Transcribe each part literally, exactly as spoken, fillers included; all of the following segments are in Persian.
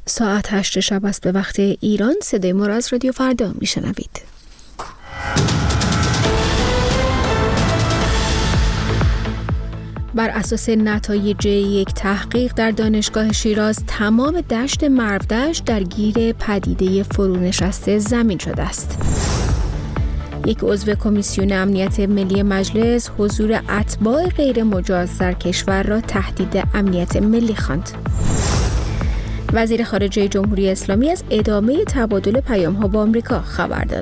ساعت هشت شب است به وقت ایران. صدای ما را از رادیو فردا میشنوید. بر اساس نتایج یک تحقیق در دانشگاه شیراز، تمام دشت مرودشت درگیر پدیده فرونشست زمین شده است. یک عضو کمیسیون امنیت ملی مجلس حضور اتباع غیر مجاز در کشور را تهدید امنیت ملی خواند. وزیر خارجه جمهوری اسلامی از ادامه تبادل پیام‌ها با آمریکا خبر داد.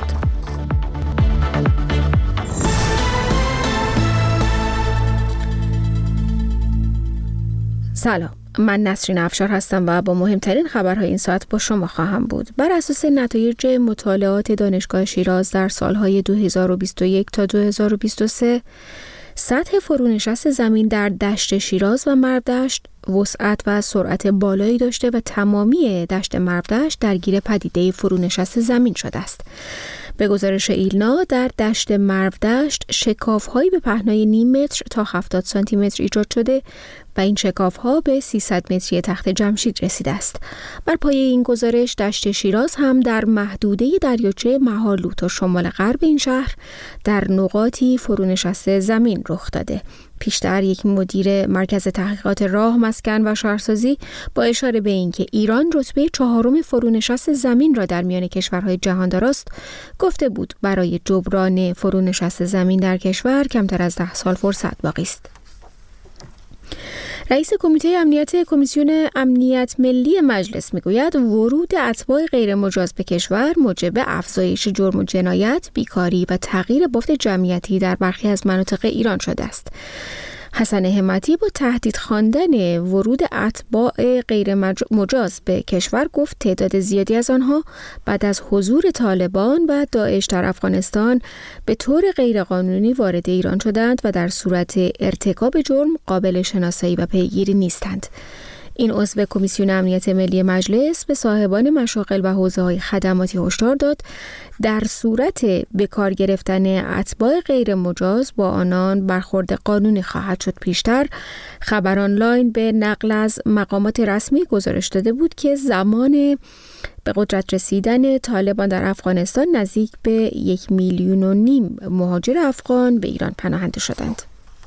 سلام، من نسرین افشار هستم و با مهمترین خبرهای این ساعت با شما خواهم بود. بر اساس نتایج مطالعات دانشگاه شیراز در سالهای دو هزار و بیست و یک تا دو هزار و بیست و سه، سطح فرونشست زمین در دشت شیراز و مرودشت وسعت و سرعت بالایی داشته و تمامی دشت مرودشت درگیر پدیده فرونشست زمین شده است. به گزارش ایلنا، در دشت مرودشت شکاف‌هایی به پهنای نیم متر تا هفتاد سانتی متر ایجاد شده و این شکاف‌ها به سیصد متری تخت جمشید رسیده است. بر پایه این گزارش، دشت شیراز هم در محدوده دریاچه مهالو تا شمال غرب این شهر در نقاطی فرونشست زمین رخ داده. پیشتر یک مدیر مرکز تحقیقات راه، مسکن و شهرسازی با اشاره به اینکه ایران رتبه چهارم فرونشست زمین را در میان کشورهای جهان دارست، گفته بود برای جبران فرونشست زمین در کشور کمتر از ده سال فرصت باقی است. رئیس کمیته امنیت کمیسیون امنیت ملی مجلس میگوید ورود اتباع غیر مجاز به کشور موجب افزایش جرم و جنایت، بیکاری و تغییر بافت جمعیتی در برخی از مناطق ایران شده است. حسن همتی با تهدید خواندن ورود اتباع غیر مجاز به کشور گفت تعداد زیادی از آنها بعد از حضور طالبان و داعش در افغانستان به طور غیرقانونی وارد ایران شدند و در صورت ارتکاب جرم قابل شناسایی و پیگیری نیستند. این عضو کمیسیون امنیت ملی مجلس به صاحبان مشاغل و حوزه‌های خدماتی هشدار داد در صورت به کار گرفتن اتباع غیر مجاز با آنان برخورد قانونی خواهد شد. پیشتر خبر آنلاین به نقل از مقامات رسمی گزارش داده بود که زمان به قدرت رسیدن طالبان در افغانستان نزدیک به یک میلیون و نیم مهاجر افغان به ایران پناهنده شدند.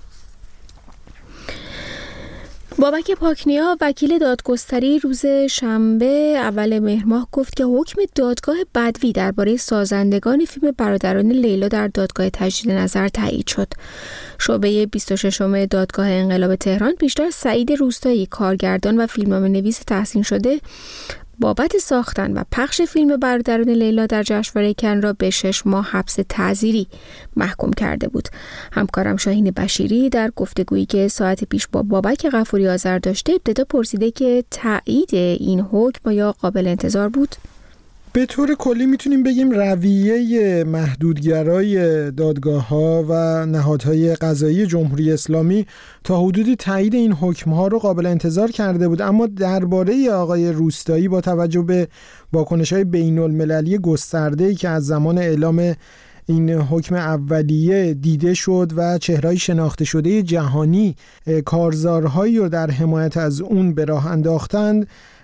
بابک پاکنیا، وکیل دادگستری، روز شنبه اول مهر ماه گفت که حکم دادگاه بدوی درباره سازندگان فیلم برادران لیلا در دادگاه تجدید نظر تایید شد. شعبه بیست و ششم دادگاه انقلاب تهران پیشتر سعید روستایی، کارگردان و فیلمنامه‌نویس تحسین شده، بابت ساختن و پخش فیلم برادران لیلا در جشنواره کن را به شش ماه حبس تعزیری محکوم کرده بود. همکارم شاهین بشیری در گفتگویی که ساعت پیش با بابک غفوری آذر داشته، ابتدا پرسیده که تایید این حکم یا قابل انتظار بود؟ به طور کلی میتونیم بگیم رویه محدودگرای دادگاه‌ها و نهادهای قضایی جمهوری اسلامی تا حدودی تایید این حکم‌ها رو قابل انتظار کرده بود، اما درباره آقای روستایی با توجه به واکنش‌های بین‌المللی گسترده‌ای که از زمان اعلام این حکم اولیه دیده شد و چهره‌های شناخته شده جهانی کارزارهایی رو در حمایت از اون به راه انداختند،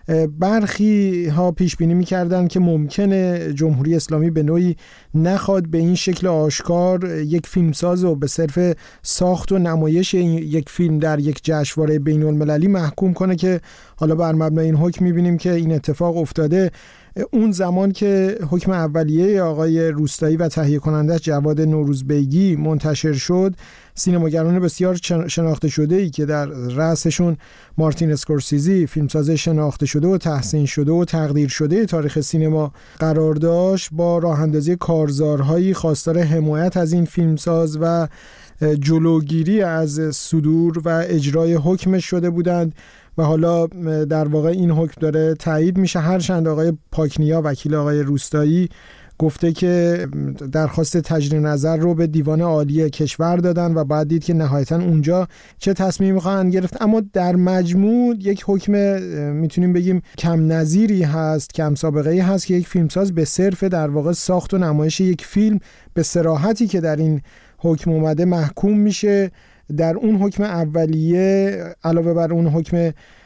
برخی ها پیش بینی می‌کردند که ممکنه جمهوری اسلامی به نوعی نخواد به این شکل آشکار یک فیلمساز رو به صرف ساخت و نمایش یک فیلم در یک جشنواره بین‌المللی محکوم کنه که حالا بر مبنای این حکم می‌بینیم که این اتفاق افتاده. اون زمان که حکم اولیه آقای روستایی و تهیه کنندش جواد نوروزبیگی منتشر شد، سینماگران بسیار شناخته شده ای که در رأسشون مارتین اسکورسیزی، فیلمساز شناخته شده و تحسین شده و تقدیر شده تاریخ سینما قرار داشت، با راه اندازی کارزارهایی خواستار حمایت از این فیلمساز و جلوگیری از صدور و اجرای حکمش شده بودند و حالا در واقع این حکم داره تایید میشه. هرچند آقای پاکنیا، وکیل آقای روستایی، گفته که درخواست تجدید نظر رو به دیوان عالی کشور دادن و بعد دید که نهایتاً اونجا چه تصمیمی خواهند گرفت. اما در مجموع یک حکم میتونیم بگیم کم نظیری هست، کم سابقه‌ای هست که یک فیلمساز به صرف در واقع ساخت و نمایش یک فیلم به صراحتی که در این حکم اومده محکوم میشه. در اون حکم اولیه علاوه بر اون حکم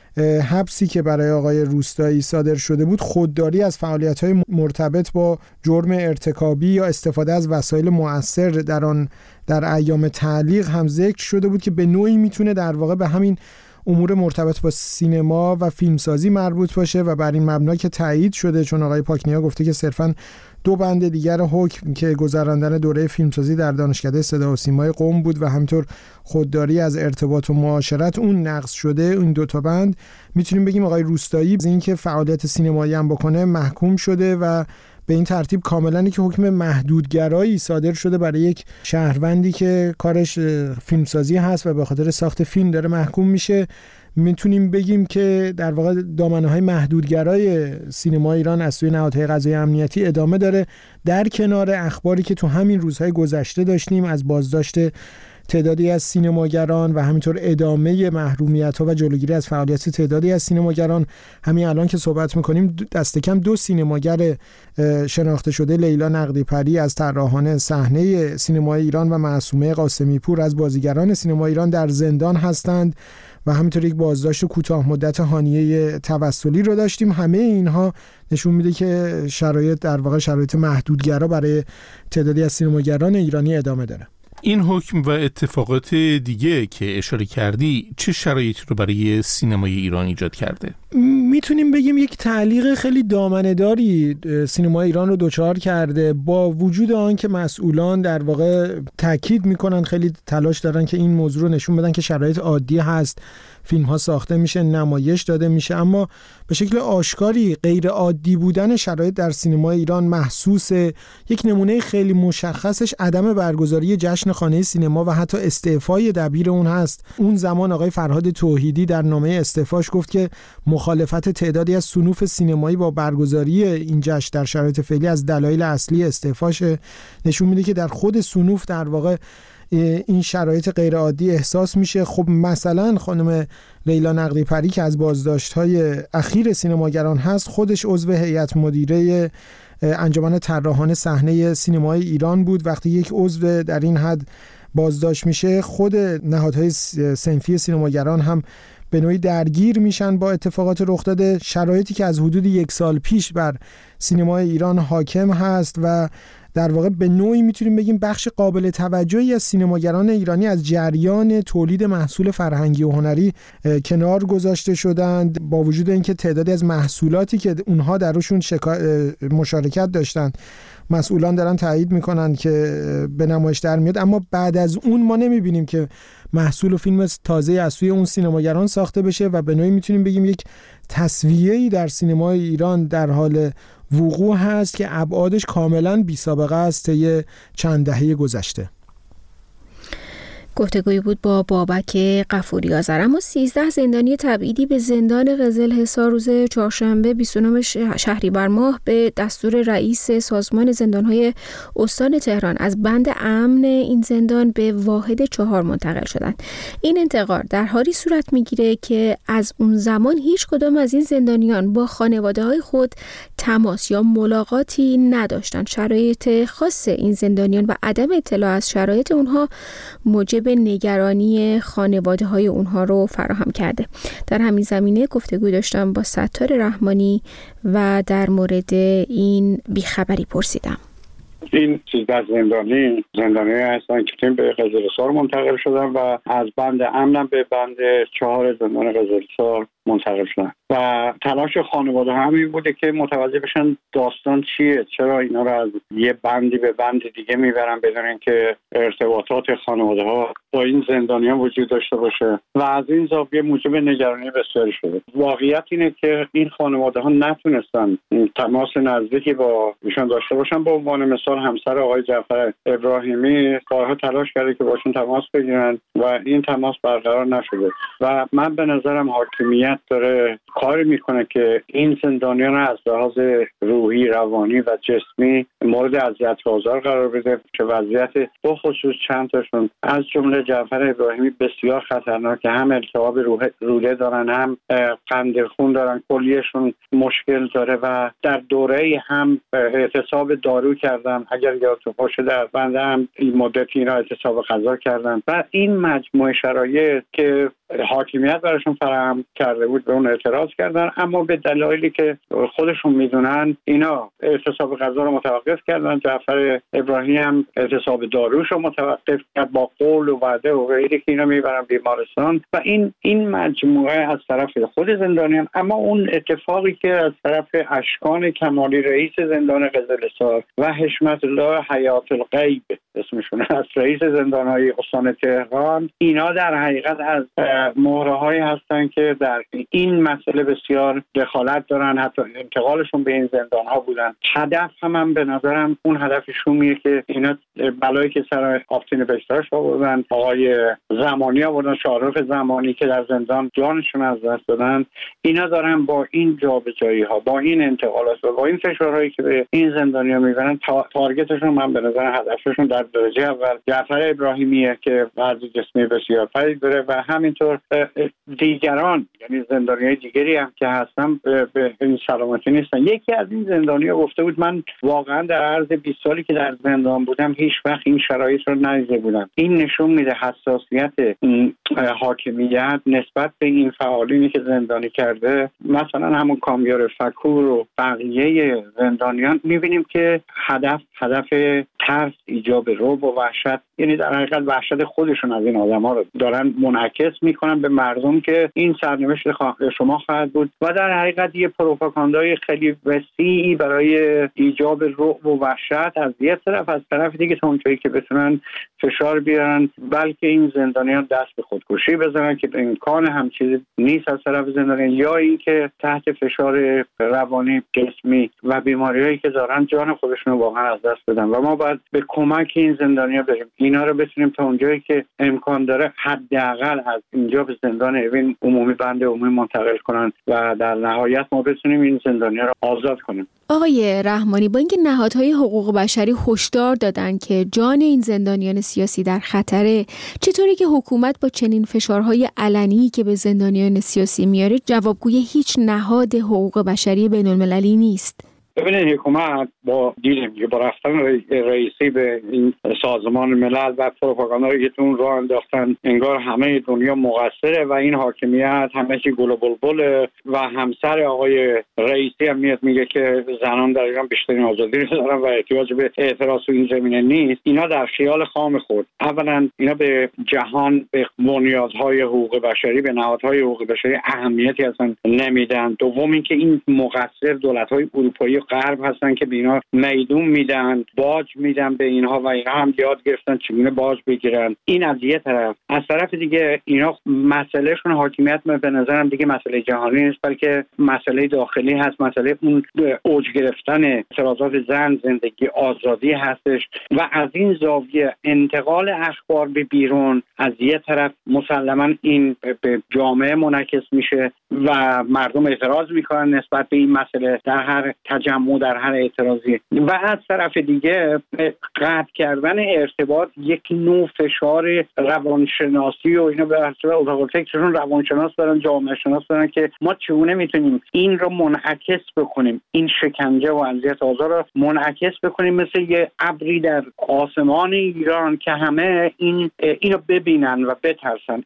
حبسی که برای آقای روستایی صادر شده بود خودداری از فعالیت‌های مرتبط با جرم ارتکابی یا استفاده از وسایل مؤثر در آن در ایام تعلیق هم ذکر شده بود که به نوعی میتونه در واقع به همین امور مرتبط با سینما و فیلمسازی مربوط باشه و بر این مبنا که تایید شده، چون آقای پاکنیا گفته که صرفاً دو بند دیگر حکم که گذراندن دوره فیلمسازی در دانشکده صدا و سیمای قم بود و همینطور خودداری از ارتباط و معاشرت اون نقض شده، این دو تا بند میتونیم بگیم آقای روستایی از اینکه فعالیت سینمایی هم بکنه محکوم شده و به این ترتیب کاملاً که حکم محدودگرایی صادر شده برای یک شهروندی که کارش فیلمسازی هست و به خاطر ساخت فیلم داره محکوم میشه. میتونیم بگیم که در واقع دامنه‌های محدودگرای سینما ایران از سوی نهادهای قضایی امنیتی ادامه داره، در کنار اخباری که تو همین روزهای گذشته داشتیم از بازداشت تعدادی از سینماگران و همینطور ادامه محرومیت‌ها و جلوگیری از فعالیت تعدادی از سینماگران. همین الان که صحبت می‌کنیم دست کم دو سینماگر شناخته شده، لیلا نقدی‌پری از طراحان صحنه سینمای ایران و معصومه قاسمی پور از بازیگران سینما ایران در زندان هستند و همینطور یک بازداشت کوتاه مدت هانیه توسلی رو داشتیم. همه اینها نشون میده که شرایط در واقع شرایط محدودگرا برای تعدادی از سینماگران ایرانی ادامه داره. این حکم و اتفاقات دیگه که اشاره کردی چه شرایطی رو برای سینمای ایران ایجاد کرده؟ میتونیم بگیم یک تعلیق خیلی دامنه‌داری سینمای ایران رو دچار کرده، با وجود آن که مسئولان در واقع تاکید میکنن، خیلی تلاش دارن که این موضوع رو نشون بدن که شرایط عادی هست، فیلم ها ساخته میشه، نمایش داده میشه، اما به شکل آشکاری غیر عادی بودن شرایط در سینمای ایران محسوسه. یک نمونه خیلی مشخصش عدم برگزاری جشن خانه سینما و حتی استعفای دبیر اون هست. اون زمان آقای فرهاد توحیدی در نامه استعفاش گفت که مخالفت تعدادی از صنوف سینمایی با برگزاری این جشن در شرایط فعلی از دلایل اصلی استعفاش. نشون میده که در خود صنوف در واقع این شرایط غیر عادی احساس میشه. خب مثلا خانم لیلا نقدی‌پری که از بازداشت‌های اخیر سینماگران هست، خودش عضو هیئت مدیره انجمن طراحان صحنه سینمای ایران بود. وقتی یک عضو در این حد بازداشت میشه، خود نهادهای صنفی سینماگران هم به نوعی درگیر میشن با اتفاقات رخ داده. شرایطی که از حدود یک سال پیش بر سینمای ایران حاکم هست و در واقع به نوعی میتونیم بگیم بخش قابل توجهی از سینماگران ایرانی از جریان تولید محصول فرهنگی و هنری کنار گذاشته شدند، با وجود اینکه تعدادی از محصولاتی که اونها درشون شکا... مشارکت داشتند مسئولان دارن تایید میکنن که به نمایش در میاد، اما بعد از اون ما نمیبینیم که محصول و فیلم تازه از سوی اون سینماگران ساخته بشه و به نوعی میتونیم بگیم یک تسویه‌ای در سینمای ایران در حال وقوع هست که ابعادش کاملا بی سابقه است طی چند دهه گذشته. گفتگویی بود با بابک غفوری آذر. اما سیزده زندانی تبعیدی به زندان قزل حصار روز چهارشنبه بیست و نه شهریور ماه به دستور رئیس سازمان زندان‌های استان تهران از بند امن این زندان به واحد چهار منتقل شدند. این انتقال در حالی صورت می‌گیره که از اون زمان هیچ کدام از این زندانیان با خانواده‌های خود تماس یا ملاقاتی نداشتند. شرایط خاص این زندانیان و عدم اطلاع از شرایط اونها موجب نگرانی خانواده های اونها رو فراهم کرده. در همین زمینه گفتگو داشتم با ستار رحمانی و در مورد این بیخبری پرسیدم. این سیزده زندانی زندانی هستن که به قزل حصار منتقل شدن و از بند امن به بند چهار زندان قزل حصار منتقل شدن و تلاش خانواده همین بوده که متوجه بشن داستان چیه، چرا اینا رو از یه بندی به بند دیگه میبرن بدون اینکه ارتباطات خانواده ها با این زندانیان وجود داشته باشه و از این زاویه موجب نگرانی بسیاری شده. واقعیت اینه که این خانواده ها نتونستن تماس نزدیکی با ایشان داشته باشن. به عنوان مثال همسر آقای جعفر ابراهیمی کارها تلاش کرده که باشون تماس بگیرن و این تماس برقرار نشده و من به نظرم حاکمیت داره کاری میکنه که این زندانیان رو از لحاظ روحی، روانی و جسمی مورد اذیت و آزار قرار بده که وضعیت به خصوص چند تاشون از جمله جعفر ابراهیمی بسیار خطرناکه، هم التهاب روده دارن، هم قند خون دارن، کلیهشون مشکل داره و در دوره هم اعتصاب دارو کردن، اگر یادتون باشه در بند هم این مدت اینا اعتصاب غذا کردن و این مجموعه شرایط که حاکمیت براشون فراهم کرده بود به اون اعتراض کردن، اما به دلایلی که خودشون میدونن اینا اعتصاب غذا رو متوقف کردن. جعفر ابراهیمی هم اعتصاب داروش رو متوقف کرد با قول و وعده و غیره که اینا میبرن بیمارستان و این این مجموعه از طرف خود زندانیان. اما اون اتفاقی که از طرف اشکان کمالی رئیس زندان قزل‌حصار و حشمت الله حیات الغیب اسمشون از رئیس زندان‌های استان تهران، اینا در حقیقت از مهره‌هایی هستن که در این مسئله بسیار دخالت دارن، حتی انتقالشون به این زندان‌ها بودن. هدف هم, هم به نظرم اون هدف شومیه که اینا بلایی که سر آفتین بهشتاش آوردن، آقای زمانی آوردن، شاهرخ زمانی که در زندان جانشون از دست دادن، اینا دارن با این جابجایی‌ها، با این انتقالات و با این فشارهایی که به این زندانی‌ها میبرن، تا... تارگتشون من به نظر هدفشون در درجه اول جعفر ابراهیمیه که وضع جسمی بسیار پدید داره و همینطور دیگران، یعنی زندانیای دیگری هم که هستن به این سلامتی نیستن. یکی از این زندانی‌ها گفته بود من واقعا در عرض بیست سالی که در زندان بودم هیچ وقت این شرایط رو ندیده بودم. این نشون میده حساسیت حاکمیت نسبت به این فعالینی که زندانی کرده. مثلا همون کامیار فکور و بقیه زندانیان میبینیم که هدف هدف ترس، ایجاب رعب و وحشت، یعنی در حقیقت وحشت خودشون از این آدم‌ها رو دارن منعکس میکنن به مردم که این سرنوشت شما خواهد بود و در حقیقت یه پروپاگاندای خیلی وسیعی برای ایجاب رعب و وحشت از یه طرف، از طرف دیگه تا اونجایی که بتونن فشار بیارن بلکه این زندانیان دست به خودکشی بزنن که امکان هم چیزی نیست از طرف زندانیان، یا اینکه تحت فشار روانی، جسمی و بیماریایی که دارن جان خودشون رو واقعا از دست بدن و ما باید به کمک این زندانیان بریم، اینا رو بتونیم تا اونجایی که امکان داره حداقل از اینجا به زندان اوین عمومی بند عمومی منتقل کنن و در نهایت ما بتونیم این زندانیان رو آزاد کنیم. آقای رحمانی، با اینکه نهادهای حقوق بشری هشدار دادن که جان این زندانیان سیاسی در خطره، چطوری که حکومت با چنین فشارهای علنی که به زندانیان سیاسی میاره جوابگوی هیچ نهاد حقوق بشری بین‌المللی نیست؟ ببینید حکومت با دیدیم که با رفتن رئیسی به این سازمان ملل و پروپاگاندایی که تو اون راه انداختن انگار همه دنیا مقصره و این حاکمیت همه چی گل و بلبل و همسر آقای رئیسی هم میاد میگه که زنان در ایران بیشترین آزادی رو دارن و احتیاج به اعتراض تو این زمینه نیست. اینا در خیال خام خود اولا اینا به جهان، به بنیادهای حقوق بشری، به نهادهای حقوق بشری اهمیتی اصلا نمیدن. دوم اینکه این مقصر دولت‌های اروپایی غرب هستن که به اینا میدون میدن، باج میدن به اینها و اینا هم یاد گرفتن چگونه باج بگیرن. این از یه طرف. از طرف دیگه اینا مسئلهشون حاکمیت به نظرم دیگه مسئله جهانی نیست بلکه مسئله داخلی هست، مسئله اون اوج گرفتن اعتراضات زن، زندگی، آزادی هستش و از این زاویه انتقال اخبار به بیرون از یه طرف مسلما این به جامعه منعکس میشه و مردم اعتراض میکنن نسبت به این مسئله در هر تجمع، در هر اعتراضی، و از طرف دیگه قطع کردن ارتباط یک نوع فشار روانشناسی و اینا به اصطلاح اتاق فکرشون روانشناس دارن، جامعه شناس دارن که ما چگونه میتونیم این رو منعکس بکنیم، این شکنجه و اذیت آزار رو منعکس بکنیم مثل یه ابری در آسمان ایران که همه این اینو ببینن و بترسن.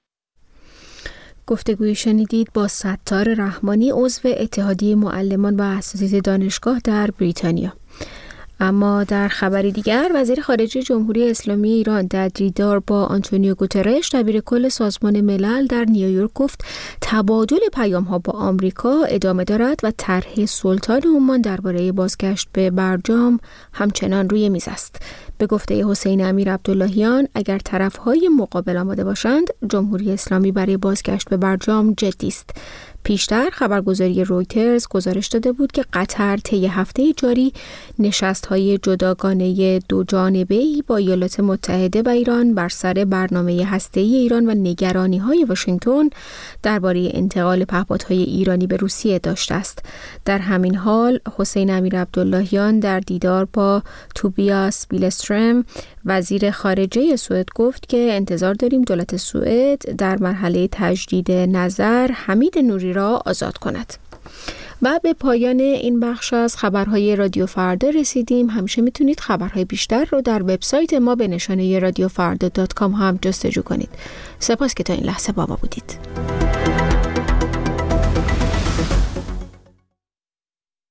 گفتگوی شنیدید با ستار رحمانی، عضو اتحادیه معلمان و اساتید دانشگاه در بریتانیا. اما در خبری دیگر، وزیر خارجه جمهوری اسلامی ایران در دیدار با آنتونیو گوترش دبیر کل سازمان ملل در نیویورک گفت تبادل پیام‌ها با آمریکا ادامه دارد و طرح سلطان عمان درباره بازگشت به برجام همچنان روی میز است. به گفته حسین امیر عبداللهیان، اگر طرف‌های مقابل آماده باشند، جمهوری اسلامی برای بازگشت به برجام جدی است. پیشتر خبرگزاری رویترز گزارش داده بود که قطر طی هفته جاری نشست‌های جداگانه دو جانبه‌ای با ایالات متحده و ایران بر سر برنامه هسته‌ای ایران و نگرانی‌های واشنگتن درباره انتقال پهپادهای ایرانی به روسیه داشته است. در همین حال حسین امیر عبداللهیان در دیدار با توبیاس بیلسترم وزیر خارجه سوئد گفت که انتظار داریم دولت سوئد در مرحله تجدید نظر حمید نوری را آزاد کند. و به پایان این بخش از خبرهای رادیو فردا رسیدیم. همیشه میتونید خبرهای بیشتر رو در وبسایت ما به نشانه رادیو فردا دات کام هم جستجو کنید. سپاس که تا این لحظه با ما بودید.